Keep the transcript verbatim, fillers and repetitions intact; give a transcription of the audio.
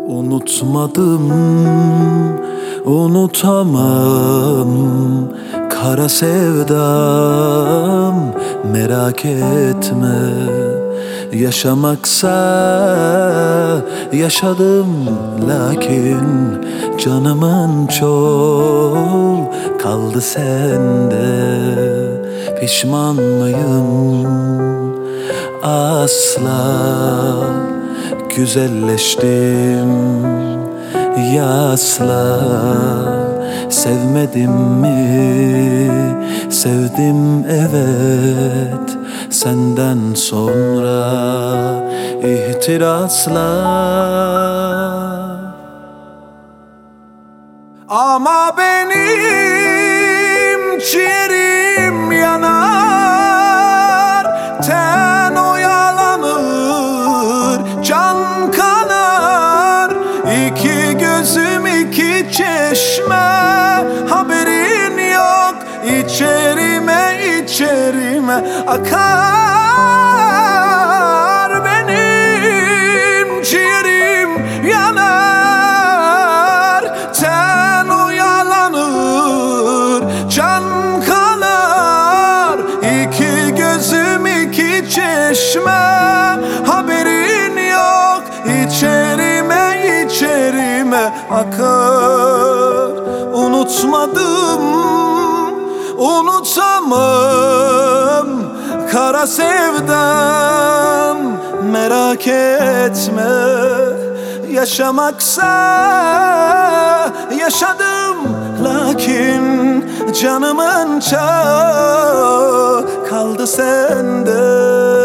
Unutmadım, unutamam kara sevdam. Merak etme, yaşamaksa yaşadım, lakin canımın çoğu kaldı sende. Pişman mıyım? Asla. Güzelleştim ya asla. Sevmedim mi? Sevdim evet. Senden sonra ihtirasla. Ama benim ciğerim yanar, ten oyalanır, can kanar. İki gözüm iki çeşme, haberin yok. İçerime içerime akar. Benim ciğerim yanar, ten oyalanır, can kanar. İki gözüm iki çeşme, haberin yok. İçerime içerime akar. Unutmadım, unutamam kara sevdam. Merak etme, yaşamaksa yaşadım, lakin canımın çoğu kaldı sende.